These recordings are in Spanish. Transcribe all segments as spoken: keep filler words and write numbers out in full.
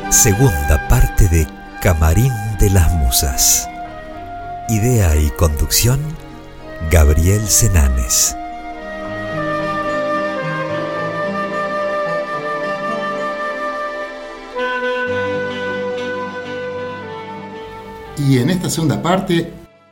Segunda parte de Camarín de las Musas. Idea y conducción, Gabriel Senanes. Y en esta segunda parte,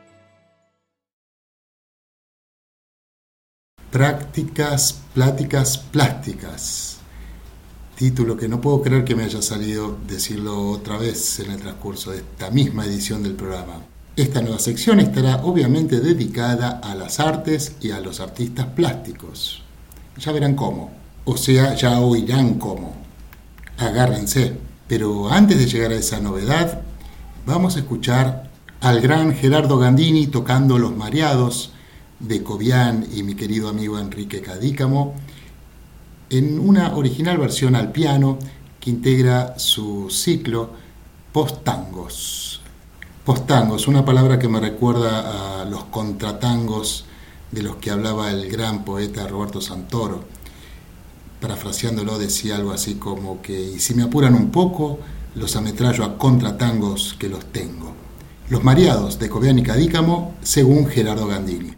prácticas, pláticas, plásticas. Título que no puedo creer que me haya salido decirlo otra vez en el transcurso de esta misma edición del programa. Esta nueva sección estará obviamente dedicada a las artes y a los artistas plásticos. Ya verán cómo, o sea, ya oirán cómo. Agárrense. Pero antes de llegar a esa novedad, vamos a escuchar al gran Gerardo Gandini tocando Los Mareados de Cobian y mi querido amigo Enrique Cadícamo en una original versión al piano que integra su ciclo Post-tangos. Post-tangos, una palabra que me recuerda a los contratangos de los que hablaba el gran poeta Roberto Santoro. Parafraseándolo decía algo así como que, y si me apuran un poco, los ametrallo a contratangos que los tengo. Los Mareados de Cobian y Cadícamo, según Gerardo Gandini.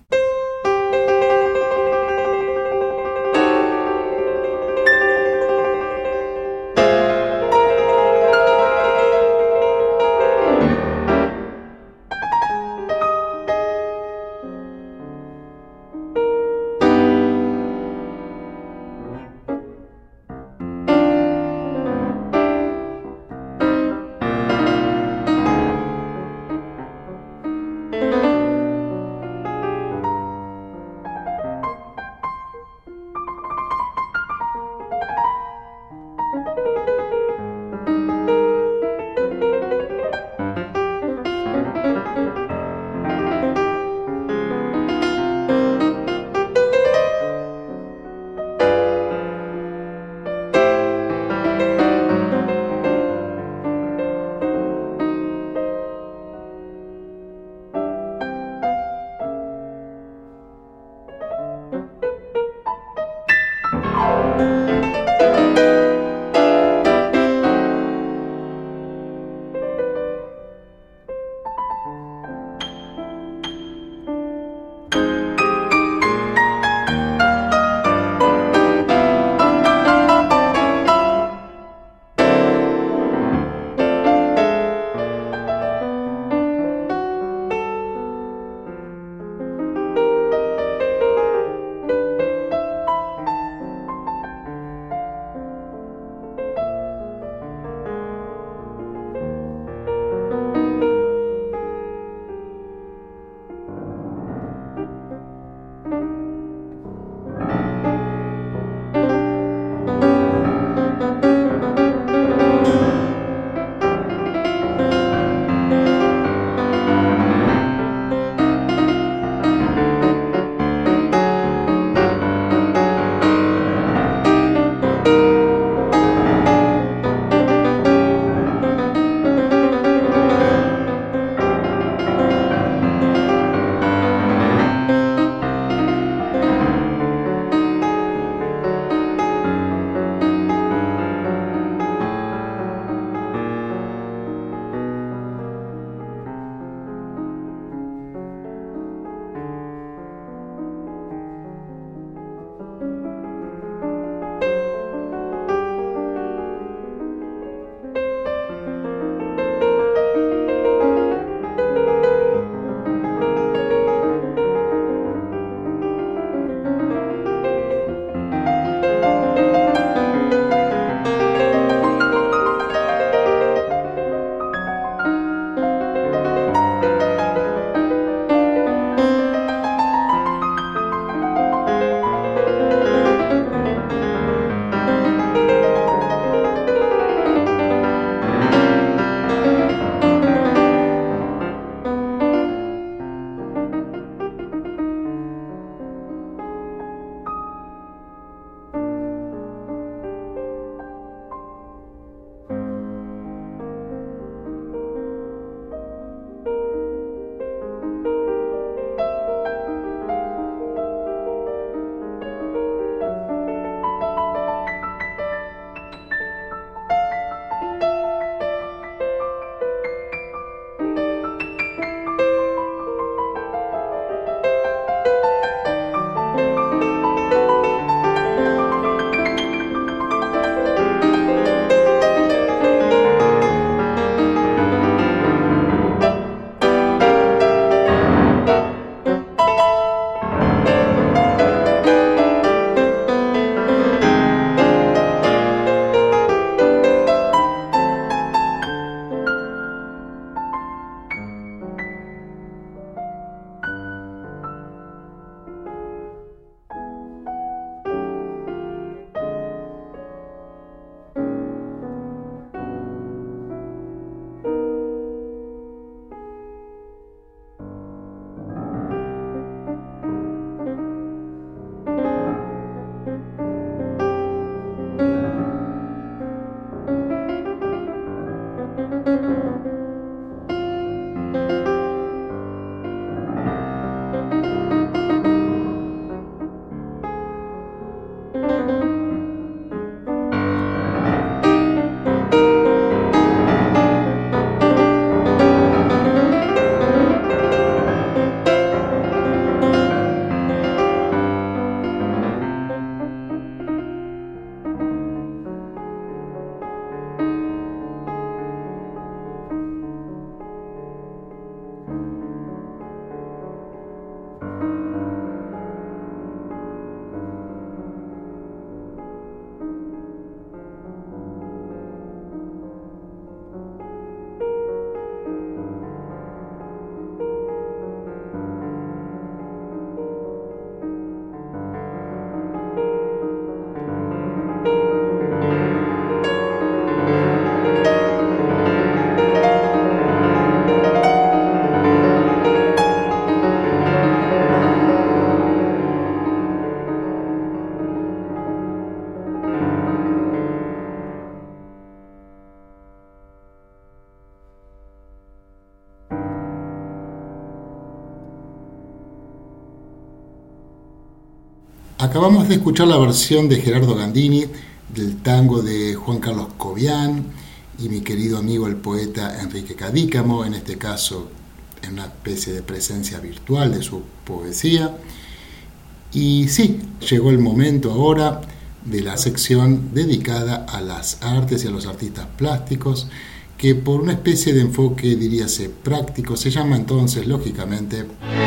Acabamos de escuchar la versión de Gerardo Gandini del tango de Juan Carlos Cobian y mi querido amigo el poeta Enrique Cadícamo, en este caso en una especie de presencia virtual de su poesía. Y sí, llegó el momento ahora de la sección dedicada a las artes y a los artistas plásticos, que por una especie de enfoque, diríase, práctico, se llama entonces, lógicamente,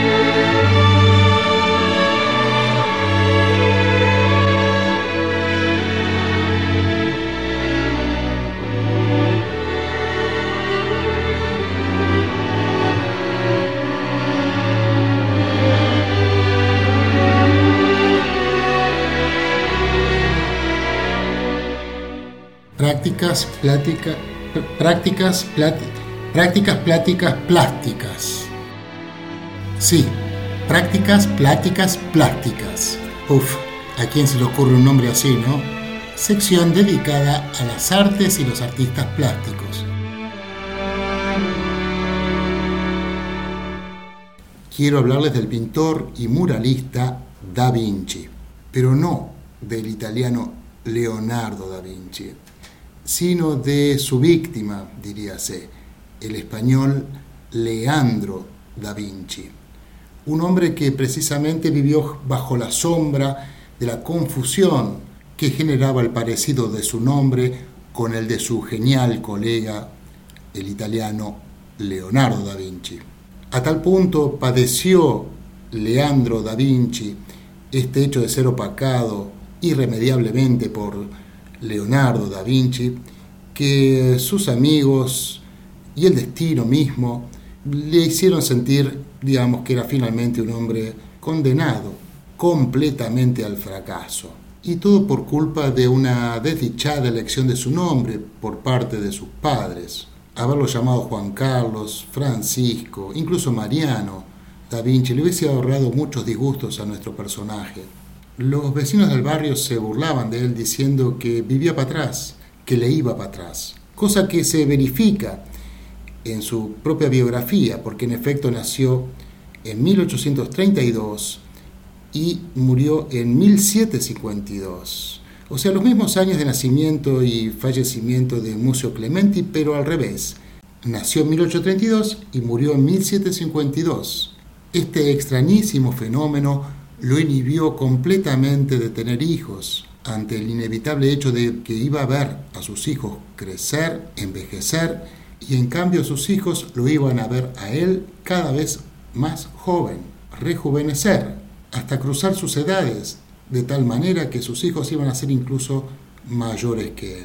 prácticas, plática, prácticas, plati, prácticas, pláticas, plásticas. Sí, prácticas, pláticas, plásticas. Uf, ¿a quién se le ocurre un nombre así, no? Sección dedicada a las artes y los artistas plásticos. Quiero hablarles del pintor y muralista Da Vinci, pero no del italiano Leonardo da Vinci, sino de su víctima, diríase, el español Leandro da Vinci, un hombre que precisamente vivió bajo la sombra de la confusión que generaba el parecido de su nombre con el de su genial colega, el italiano Leonardo da Vinci. A tal punto padeció Leandro da Vinci este hecho de ser opacado irremediablemente por Leonardo da Vinci, que sus amigos y el destino mismo le hicieron sentir, digamos, que era finalmente un hombre condenado completamente al fracaso. Y todo por culpa de una desdichada elección de su nombre por parte de sus padres. Haberlo llamado Juan Carlos, Francisco, incluso Mariano da Vinci le hubiese ahorrado muchos disgustos a nuestro personaje. Los vecinos del barrio se burlaban de él diciendo que vivía para atrás, que le iba para atrás, cosa que se verifica en su propia biografía, porque en efecto nació en mil ochocientos treinta y dos y murió en mil setecientos cincuenta y dos. O sea, los mismos años de nacimiento y fallecimiento de Muzio Clementi, pero al revés. Nació en mil ochocientos treinta y dos y murió en mil setecientos cincuenta y dos. Este extrañísimo fenómeno lo inhibió completamente de tener hijos, ante el inevitable hecho de que iba a ver a sus hijos crecer, envejecer, y en cambio sus hijos lo iban a ver a él cada vez más joven, rejuvenecer, hasta cruzar sus edades, de tal manera que sus hijos iban a ser incluso mayores que él,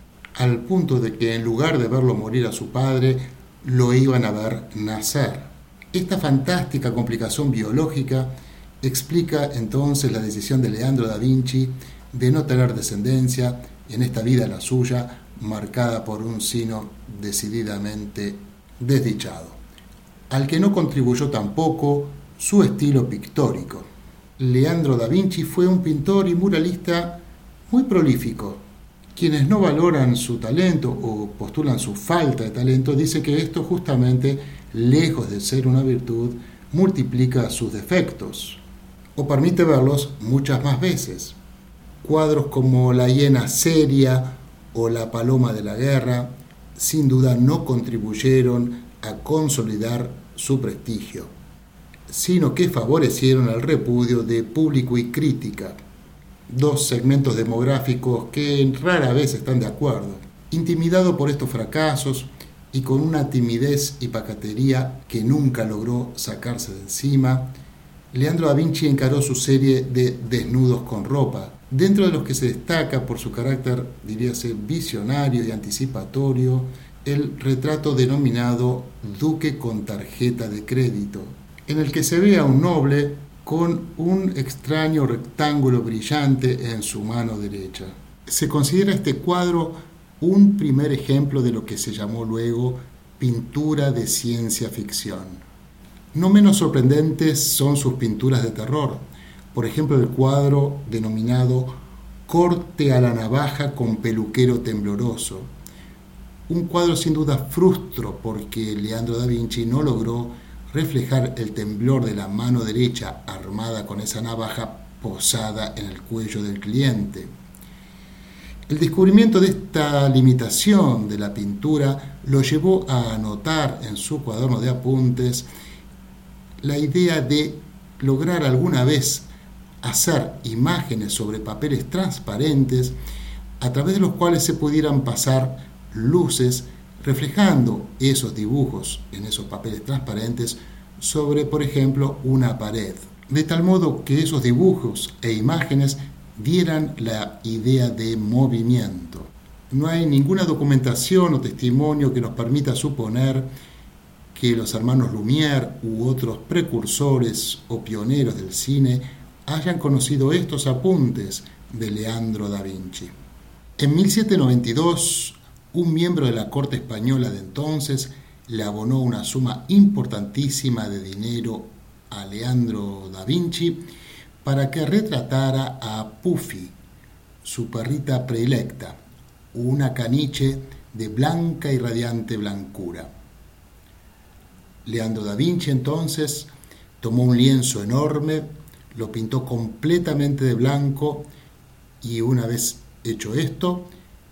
al punto de que en lugar de verlo morir a su padre, lo iban a ver nacer. Esta fantástica complicación biológica explica entonces la decisión de Leandro da Vinci de no tener descendencia en esta vida, la suya, marcada por un sino decididamente desdichado, al que no contribuyó tampoco su estilo pictórico. Leandro da Vinci fue un pintor y muralista muy prolífico. Quienes no valoran su talento o postulan su falta de talento dicen que esto justamente, lejos de ser una virtud, multiplica sus defectos o permite verlos muchas más veces. Cuadros como La hiena seria o La paloma de la guerra sin duda no contribuyeron a consolidar su prestigio, sino que favorecieron el repudio de público y crítica, dos segmentos demográficos que rara vez están de acuerdo. Intimidado por estos fracasos y con una timidez y pacatería que nunca logró sacarse de encima, Leandro da Vinci encaró su serie de desnudos con ropa, dentro de los que se destaca por su carácter, diríase, visionario y anticipatorio, el retrato denominado Duque con tarjeta de crédito, en el que se ve a un noble con un extraño rectángulo brillante en su mano derecha. Se considera este cuadro un primer ejemplo de lo que se llamó luego pintura de ciencia ficción. No menos sorprendentes son sus pinturas de terror, por ejemplo el cuadro denominado Corte a la navaja con peluquero tembloroso, un cuadro sin duda frustro porque Leandro da Vinci no logró reflejar el temblor de la mano derecha armada con esa navaja posada en el cuello del cliente. El descubrimiento de esta limitación de la pintura lo llevó a anotar en su cuaderno de apuntes la idea de lograr alguna vez hacer imágenes sobre papeles transparentes a través de los cuales se pudieran pasar luces reflejando esos dibujos en esos papeles transparentes sobre, por ejemplo, una pared, de tal modo que esos dibujos e imágenes dieran la idea de movimiento. No hay ninguna documentación o testimonio que nos permita suponer que los hermanos Lumière u otros precursores o pioneros del cine hayan conocido estos apuntes de Leandro da Vinci. En mil setecientos noventa y dos, un miembro de la corte española de entonces le abonó una suma importantísima de dinero a Leandro da Vinci para que retratara a Puffy, su perrita predilecta, una caniche de blanca y radiante blancura. Leandro da Vinci entonces tomó un lienzo enorme, lo pintó completamente de blanco y una vez hecho esto,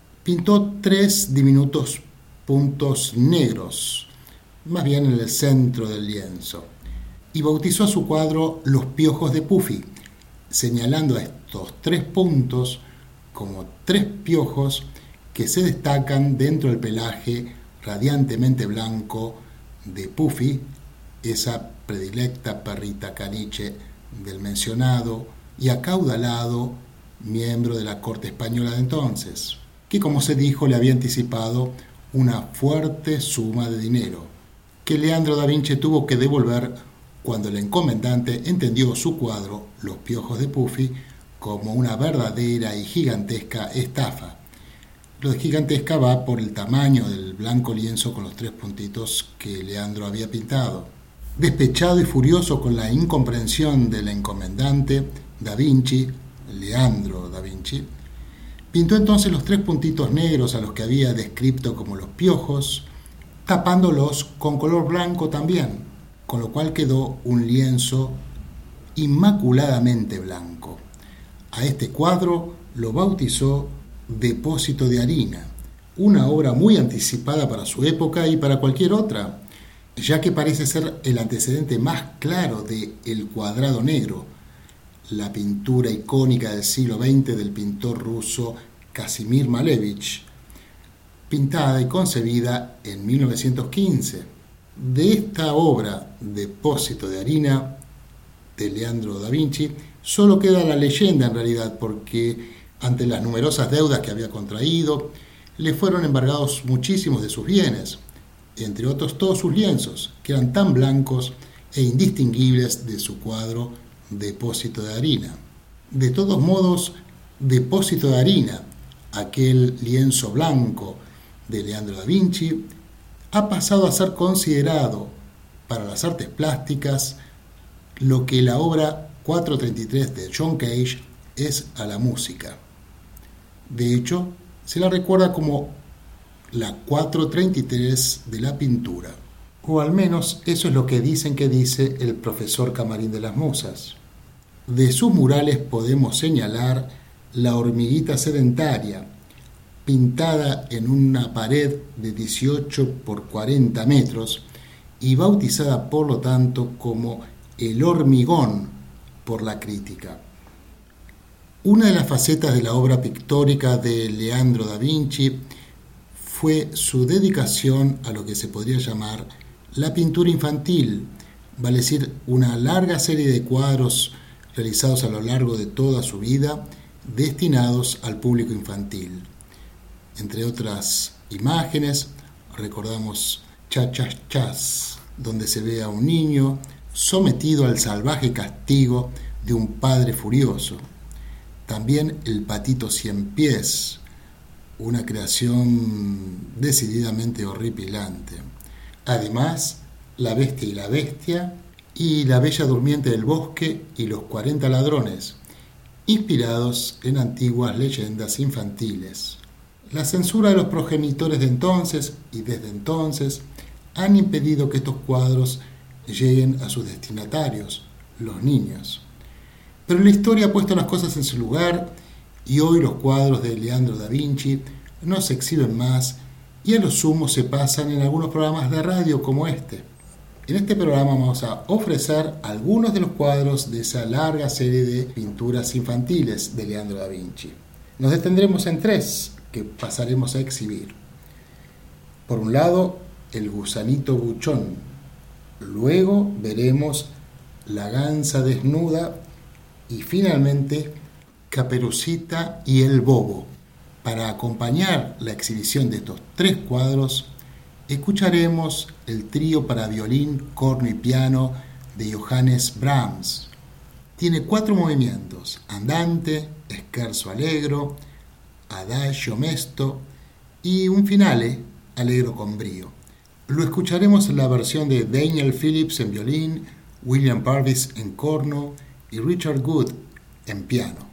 pintó tres diminutos puntos negros, más bien en el centro del lienzo, y bautizó a su cuadro Los piojos de Puffy, señalando a estos tres puntos como tres piojos que se destacan dentro del pelaje radiantemente blanco de Puffy, esa predilecta perrita caniche del mencionado y acaudalado miembro de la corte española de entonces, que como se dijo le había anticipado una fuerte suma de dinero, que Leandro da Vinci tuvo que devolver cuando el encomendante entendió su cuadro Los piojos de Puffy como una verdadera y gigantesca estafa. Lo de gigantesca va por el tamaño del blanco lienzo con los tres puntitos que Leandro había pintado. Despechado y furioso con la incomprensión del encomendante, Da Vinci, Leandro da Vinci, pintó entonces los tres puntitos negros a los que había descrito como los piojos, tapándolos con color blanco también, con lo cual quedó un lienzo inmaculadamente blanco. A este cuadro lo bautizó Depósito de harina, una obra muy anticipada para su época y para cualquier otra, ya que parece ser el antecedente más claro de El cuadrado negro, la pintura icónica del siglo veinte del pintor ruso Kazimir Malevich, pintada y concebida en mil novecientos quince. De esta obra, Depósito de harina, de Leandro da Vinci, solo queda la leyenda en realidad, porque ante las numerosas deudas que había contraído, le fueron embargados muchísimos de sus bienes, entre otros todos sus lienzos, que eran tan blancos e indistinguibles de su cuadro Depósito de harina. De todos modos, Depósito de harina, aquel lienzo blanco de Leandro da Vinci, ha pasado a ser considerado para las artes plásticas lo que la obra cuatrocientos treinta y tres de John Cage es a la música. De hecho, se la recuerda como la cuatrocientos treinta y tres de la pintura, o al menos eso es lo que dicen que dice el profesor Camarín de las Musas. De sus murales podemos señalar La hormiguita sedentaria, pintada en una pared de dieciocho por cuarenta metros y bautizada por lo tanto como El hormigón por la crítica. Una de las facetas de la obra pictórica de Leandro da Vinci fue su dedicación a lo que se podría llamar la pintura infantil, vale decir, una larga serie de cuadros realizados a lo largo de toda su vida destinados al público infantil. Entre otras imágenes, recordamos Cha-Cha Chas, donde se ve a un niño sometido al salvaje castigo de un padre furioso. También El patito cien pies, una creación decididamente horripilante. Además, La bestia y la bestia y La bella durmiente del bosque y Los cuarenta ladrones, inspirados en antiguas leyendas infantiles. La censura de los progenitores de entonces y desde entonces han impedido que estos cuadros lleguen a sus destinatarios, los niños. Pero la historia ha puesto las cosas en su lugar y hoy los cuadros de Leandro da Vinci no se exhiben más y a lo sumo se pasan en algunos programas de radio como este. En este programa vamos a ofrecer algunos de los cuadros de esa larga serie de pinturas infantiles de Leandro da Vinci. Nos detendremos en tres que pasaremos a exhibir. Por un lado, el gusanito buchón. Luego veremos la gansa desnuda y finalmente Caperucita y el bobo. Para acompañar la exhibición de estos tres cuadros, escucharemos el trío para violín, corno y piano de Johannes Brahms. Tiene cuatro movimientos: andante, scherzo allegro, adagio mesto y un finale allegro con brío. Lo escucharemos en la versión de Daniel Phillips en violín, William Purvis en corno y Richard Good en piano.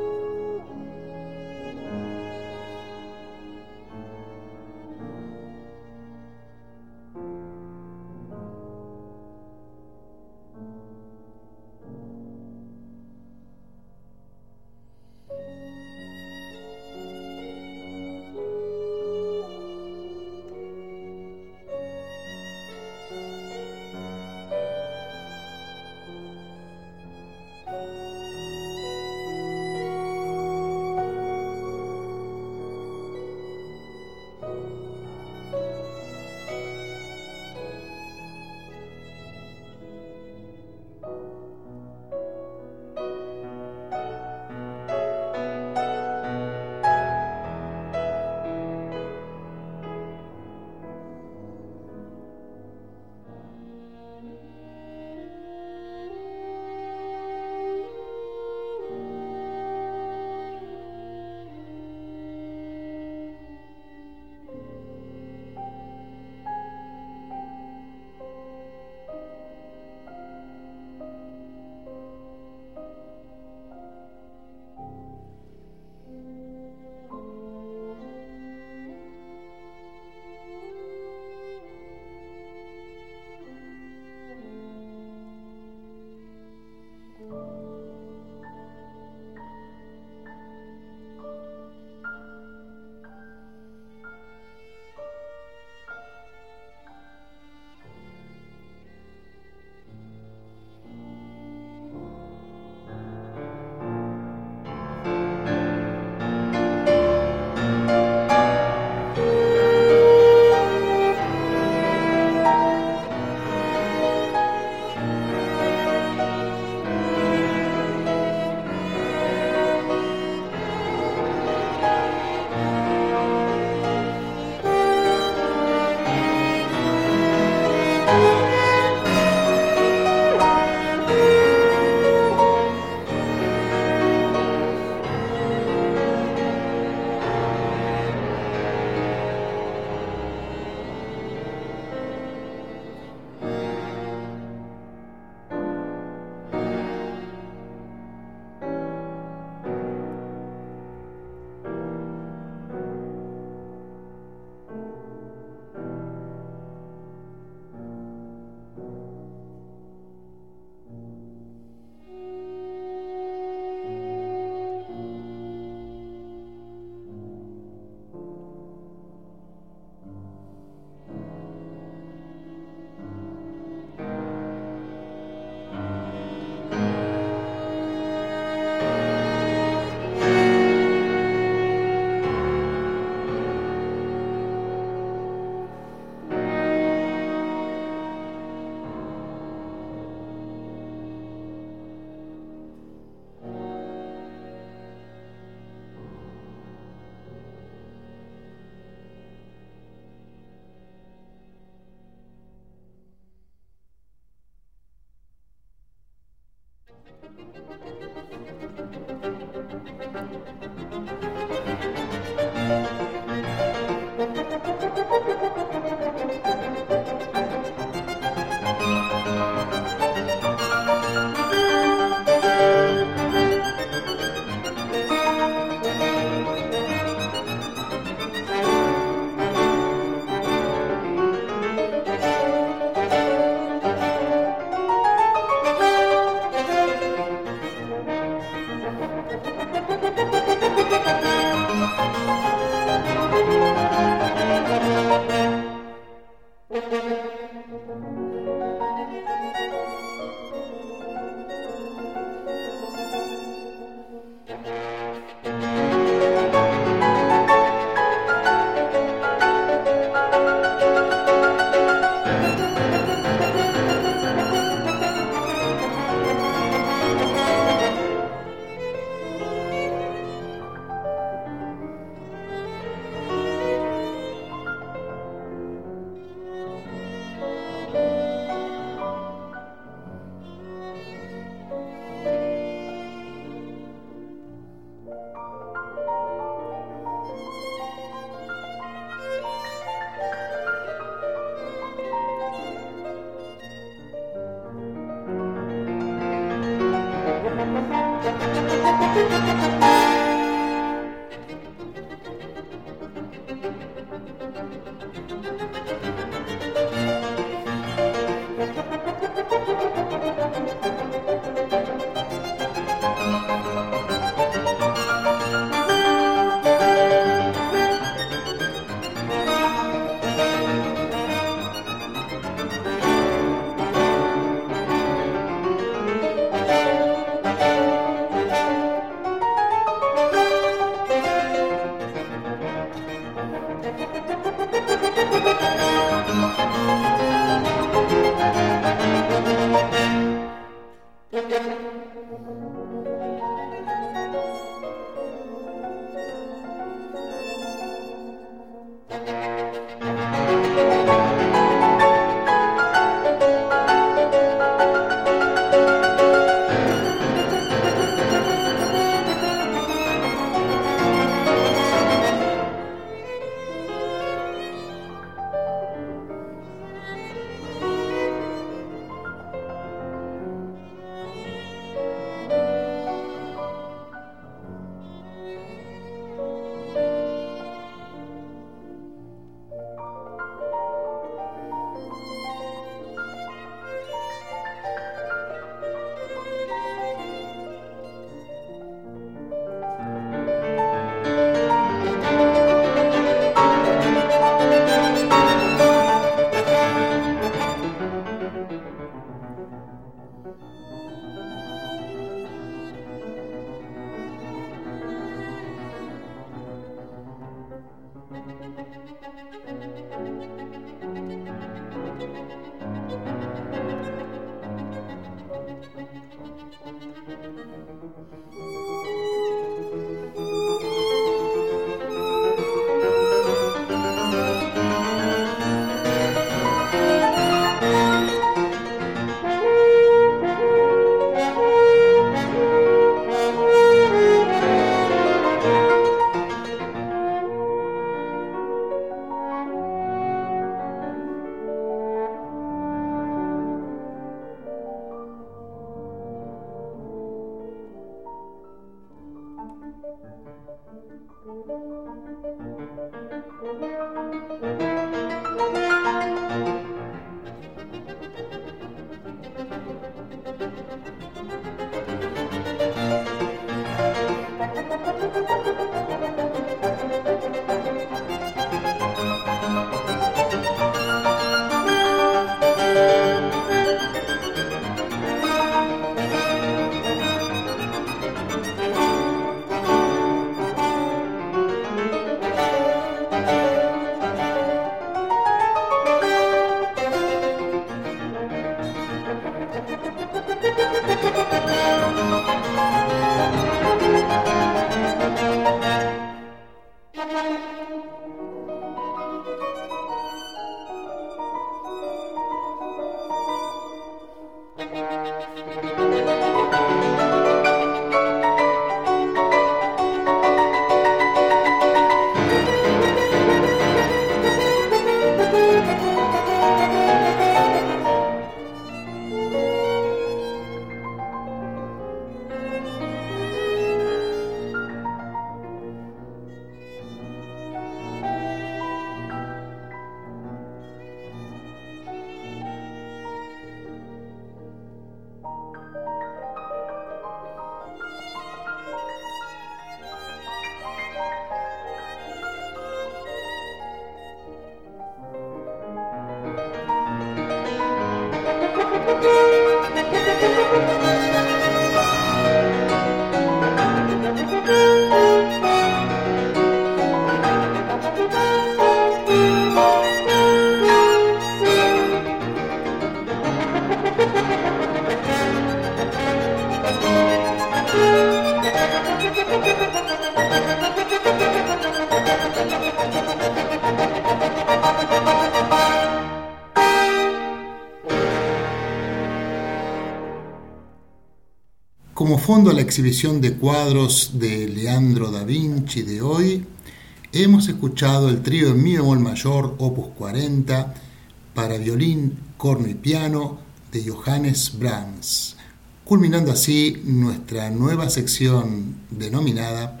Como fondo a la exhibición de cuadros de Leandro da Vinci de hoy, hemos escuchado el trío en mi bemol mayor, opus cuarenta, para violín, corno y piano, de Johannes Brahms, culminando así nuestra nueva sección denominada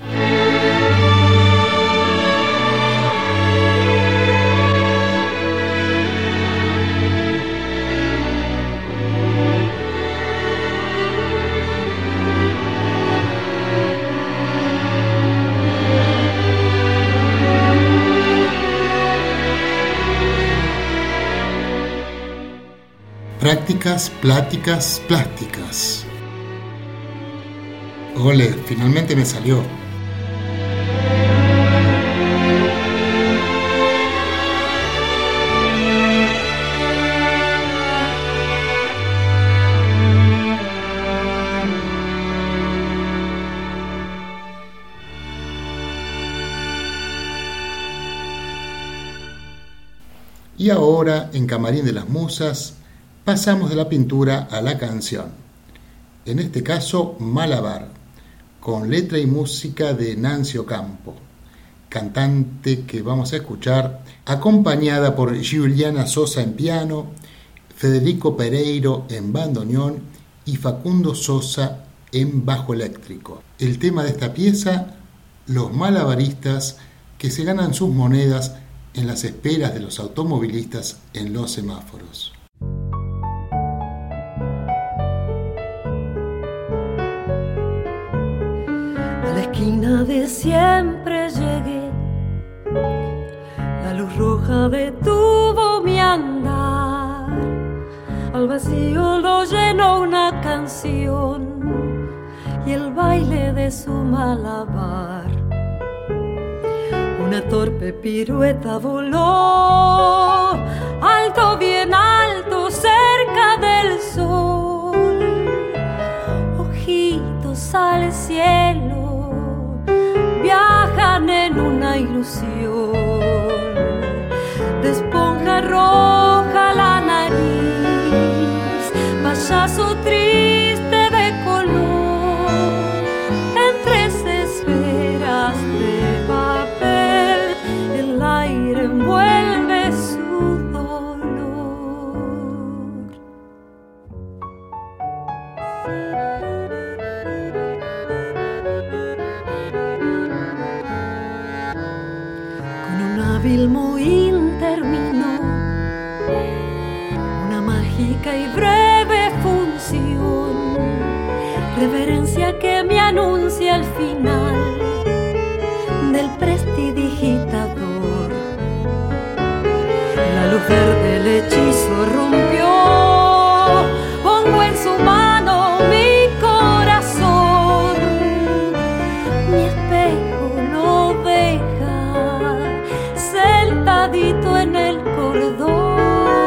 Prácticas, pláticas, plásticas. Ole, finalmente me salió. Y ahora, en Camarín de las Musas, pasamos de la pintura a la canción. En este caso, Malabar, con letra y música de Nancy Ocampo, cantante que vamos a escuchar, acompañada por Giuliana Sosa en piano, Federico Pereiro en bandoneón y Facundo Sosa en bajo eléctrico. El tema de esta pieza, los malabaristas que se ganan sus monedas en las esperas de los automovilistas en los semáforos. A la esquina de siempre llegué, la luz roja detuvo mi andar, al vacío lo llenó una canción y el baile de su malabar. Una torpe pirueta voló, alto, bien alto, cerca del sol. Ojitos al cielo, viajan en una ilusión. De esponja roja la nariz, payaso triste de color, entre esferas de papel, el aire envuelve su dolor. Con un hábil mohín terminó una mágica y breve función, reverencia que me anuncia el final del prestidigitador. La luz verde el hechizo rompió, pongo en su mano mi corazón, mi espejo lo deja sentadito en el cordón.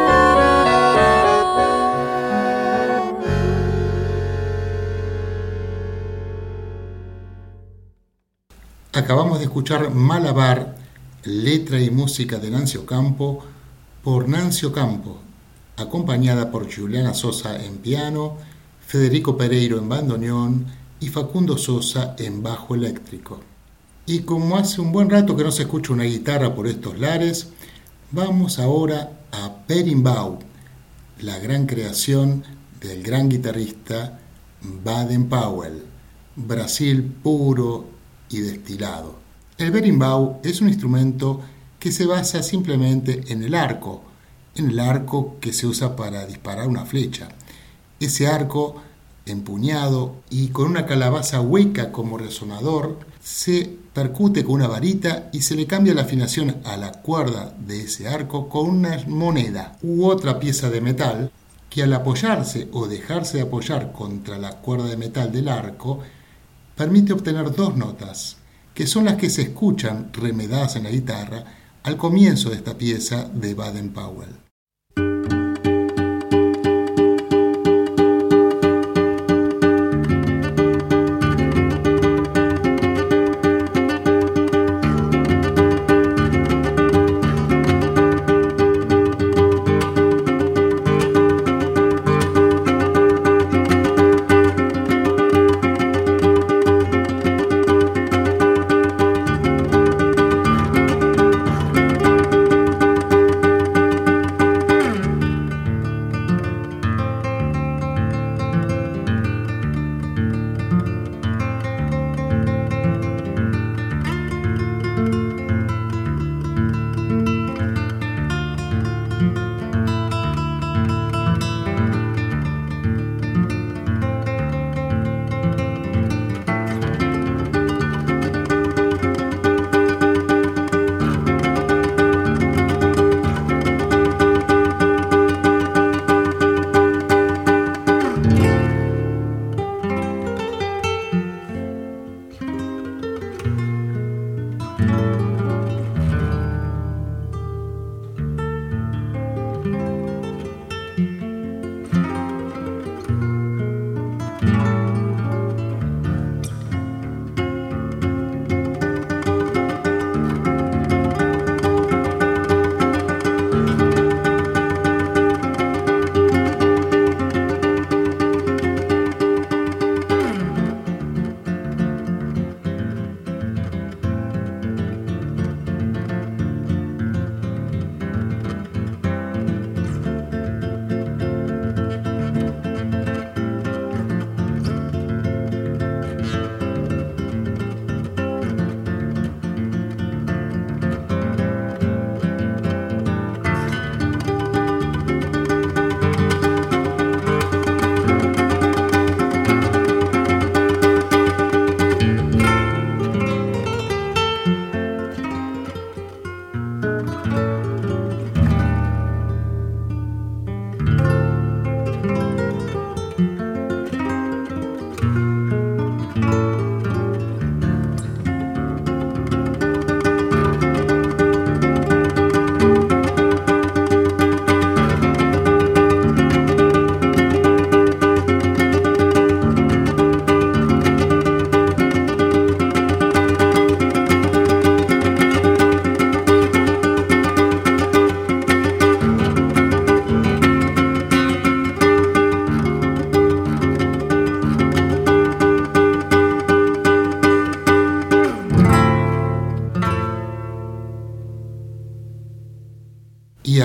Acabamos de escuchar Malabar, letra y música de Nancy Ocampo, por Nancy Ocampo, acompañada por Giuliana Sosa en piano, Federico Pereiro en bandoneón y Facundo Sosa en bajo eléctrico. Y como hace un buen rato que no se escucha una guitarra por estos lares, vamos ahora a Berimbau, la gran creación del gran guitarrista Baden Powell, Brasil puro y destilado. El berimbau es un instrumento que se basa simplemente en el arco, en el arco que se usa para disparar una flecha. Ese arco empuñado y con una calabaza hueca como resonador se percute con una varita y se le cambia la afinación a la cuerda de ese arco con una moneda u otra pieza de metal que al apoyarse o dejarse de apoyar contra la cuerda de metal del arco permite obtener dos notas, que son las que se escuchan remedadas en la guitarra al comienzo de esta pieza de Baden Powell.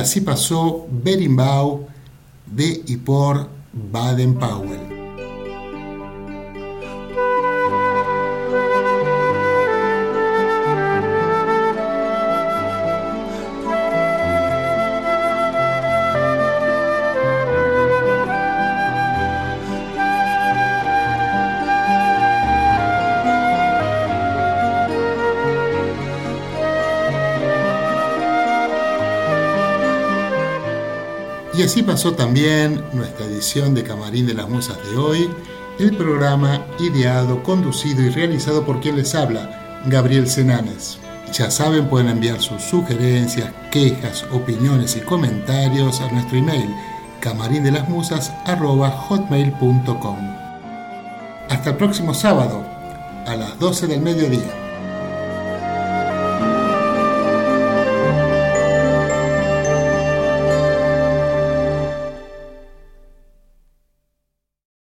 así pasó Berimbau de y por Baden-Powell. Y así pasó también nuestra edición de Camarín de las Musas de hoy, el programa ideado, conducido y realizado por quien les habla, Gabriel Senanes. Ya saben, pueden enviar sus sugerencias, quejas, opiniones y comentarios a nuestro email camarindelasmusas arroba hotmail punto com. Hasta el próximo sábado a las doce del mediodía.